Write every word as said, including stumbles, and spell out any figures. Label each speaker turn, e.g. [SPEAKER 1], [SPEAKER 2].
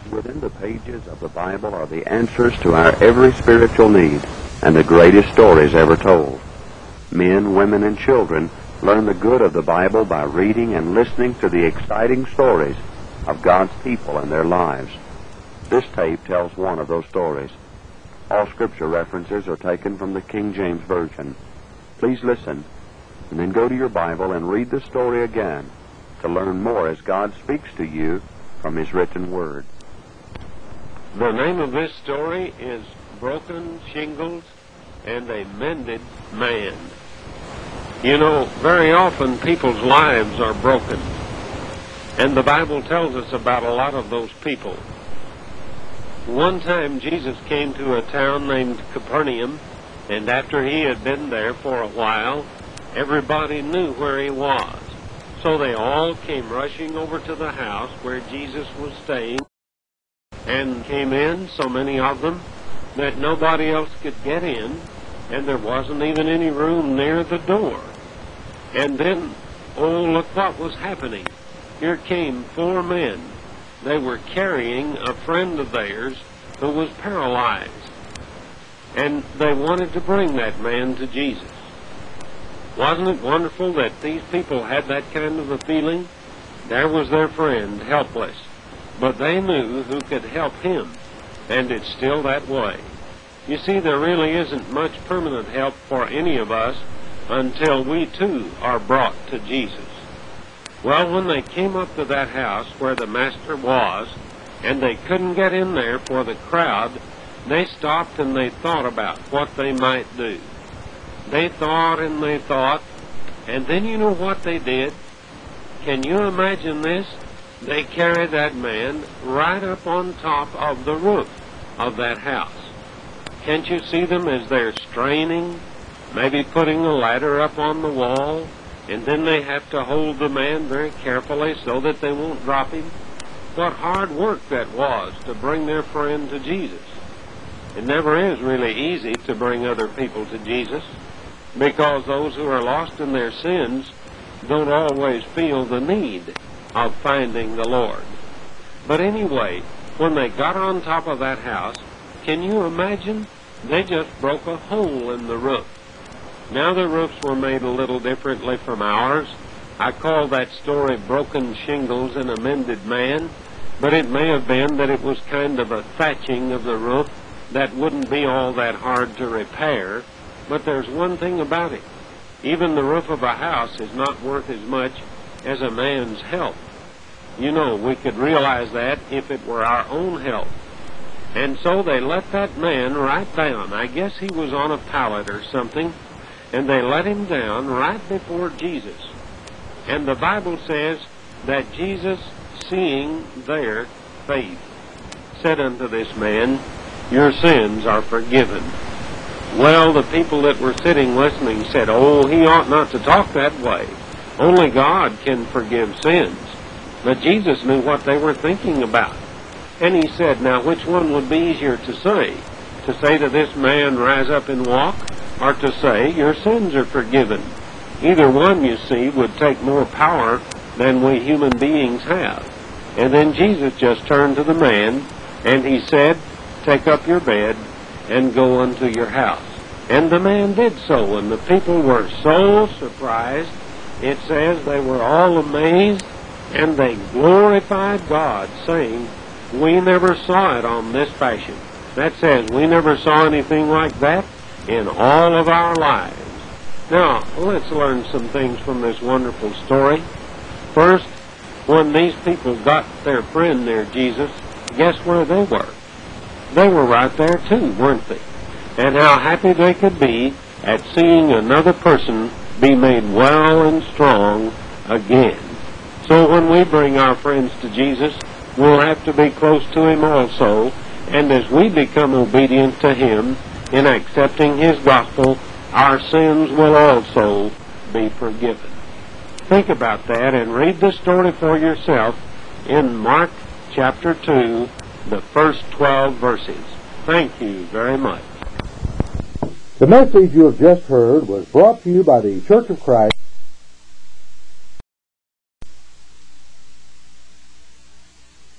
[SPEAKER 1] Within the pages of the Bible are the answers to our every spiritual need and the greatest stories ever told. Men, women, and children learn the good of the Bible by reading and listening to the exciting stories of God's people and their lives. This tape tells one of those stories. All scripture references are taken from the King James Version. Please listen, and then go to your Bible and read the story again to learn more as God speaks to you from His written Word.
[SPEAKER 2] The name of this story is Broken Shingles and a Mended Man. You know, very often people's lives are broken, and the Bible tells us about a lot of those people. One time Jesus came to a town named Capernaum, and after he had been there for a while, everybody knew where he was. So they all came rushing over to the house where Jesus was staying, and came in, so many of them, that nobody else could get in, and there wasn't even any room near the door. And then, oh, look what was happening. Here came four men. They were carrying a friend of theirs who was paralyzed, and they wanted to bring that man to Jesus. Wasn't it wonderful that these people had that kind of a feeling? There was their friend, helpless, but they knew who could help him, and it's still that way. You see, there really isn't much permanent help for any of us until we too are brought to Jesus. Well, when they came up to that house where the Master was, and they couldn't get in there for the crowd, they stopped and they thought about what they might do. They thought and they thought, and then you know what they did? Can you imagine this? They carried that man right up on top of the roof of that house. Can't you see them as they're straining, maybe putting a ladder up on the wall, and then they have to hold the man very carefully so that they won't drop him? What hard work that was to bring their friend to Jesus. It never is really easy to bring other people to Jesus, because those who are lost in their sins don't always feel the need of finding the Lord. But anyway, when they got on top of that house, can you imagine? They just broke a hole in the roof. Now the roofs were made a little differently from ours. I call that story Broken Shingles and a Mended Man, but it may have been that it was kind of a thatching of the roof that wouldn't be all that hard to repair. But there's one thing about it. Even the roof of a house is not worth as much as a man's health. You know, we could realize that if it were our own health. And so they let that man right down. I guess he was on a pallet or something, and they let him down right before Jesus. And the Bible says that Jesus, seeing their faith, said unto this man, "Your sins are forgiven." Well, the people that were sitting listening said, "Oh, he ought not to talk that way. Only God can forgive sins." But Jesus knew what they were thinking about. And he said, now which one would be easier to say? To say to this man, "Rise up and walk," or to say, "Your sins are forgiven"? Either one, you see, would take more power than we human beings have. And then Jesus just turned to the man, and he said, "Take up your bed and go unto your house." And the man did so, and the people were so surprised. It says they were all amazed, and they glorified God, saying, "We never saw it on this fashion." That says we never saw anything like that in all of our lives. Now, let's learn some things from this wonderful story. First, when these people got their friend near Jesus, guess where they were? They were right there too, weren't they? And how happy they could be at seeing another person be made well and strong again. So when we bring our friends to Jesus, we'll have to be close to Him also, and as we become obedient to Him in accepting His gospel, our sins will also be forgiven. Think about that and read the story for yourself in Mark chapter two, the first twelve verses. Thank you very much.
[SPEAKER 3] The message you have just heard was brought to you by the Church of Christ